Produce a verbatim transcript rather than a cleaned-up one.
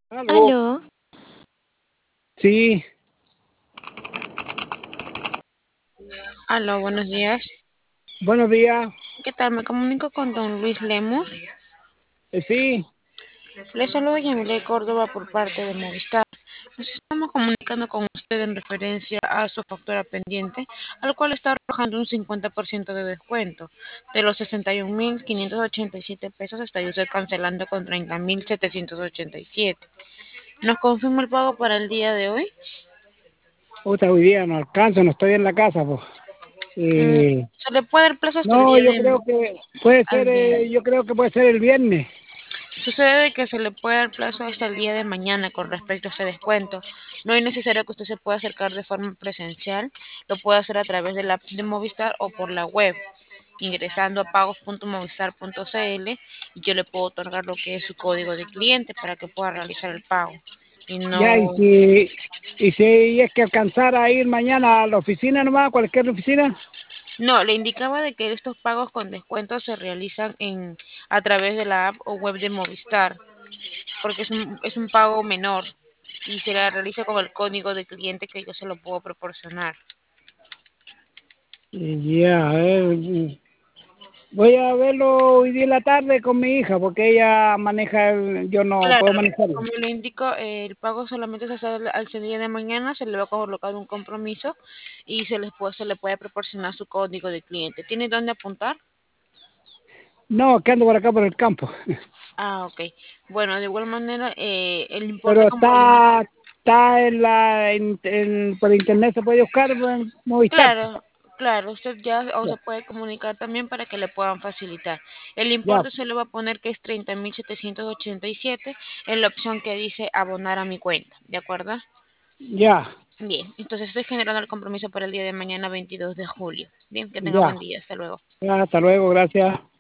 Aló. Aló, Sí, Aló, buenos días. buenos días. ¿Qué tal? Me comunico con don Luis Lemus. Eh, sí, Le saludo Yamile Córdoba por parte de Movistar. Nos estamos comunicando con usted en referencia a su factura pendiente, al cual está arrojando un cincuenta por ciento de descuento. De los sesenta y un mil quinientos ochenta y siete pesos estaría usted cancelando con treinta mil setecientos ochenta y siete. ¿Nos confirma el pago para el día de hoy? puta, hoy día no alcanzo, no estoy en la casa, pues. Mm, Eh, se le puede dar plazo hasta el no, día yo de creo que puede ser, al día. eh, yo creo que puede ser el viernes. Sucede que se le puede dar plazo hasta el día de mañana con respecto a este descuento. No es necesario que usted se pueda acercar de forma presencial, lo puede hacer a través de la app de Movistar o por la web, ingresando a pagos punto movistar punto cl y yo le puedo otorgar lo que es su código de cliente para que pueda realizar el pago. Y Ya, y no, si, y si es que alcanzara a ir mañana a la oficina nomás, cualquier oficina. no, le indicaba de que estos pagos con descuento se realizan en a través de la app o web de Movistar, porque es un, es un pago menor y se la realiza con el código de cliente que yo se lo puedo proporcionar. Y ya, eh, voy a verlo hoy día en la tarde con mi hija, porque ella maneja, el- yo no Claro, puedo manejarlo. como le indico, eh, el pago solamente se hace al, al día de mañana, se le va a colocar un compromiso y se les puede, se le puede proporcionar su código de cliente. ¿Tiene dónde apuntar? No, que ando por acá por el campo. Ah, ok. Bueno, de igual manera, eh, el importe Pero como le indico. está, está en la, en, en- por internet se puede buscar en Movistar. Claro, claro, usted ya o Ya, se puede comunicar también para que le puedan facilitar. El ya, importe se le va a poner que es treinta mil setecientos ochenta y siete en la opción que dice abonar a mi cuenta, ¿de acuerdo? ya, Bien, entonces estoy generando el compromiso para el día de mañana veintidós de julio. Bien, que tenga ya, buen día, hasta luego. ya, hasta luego, gracias.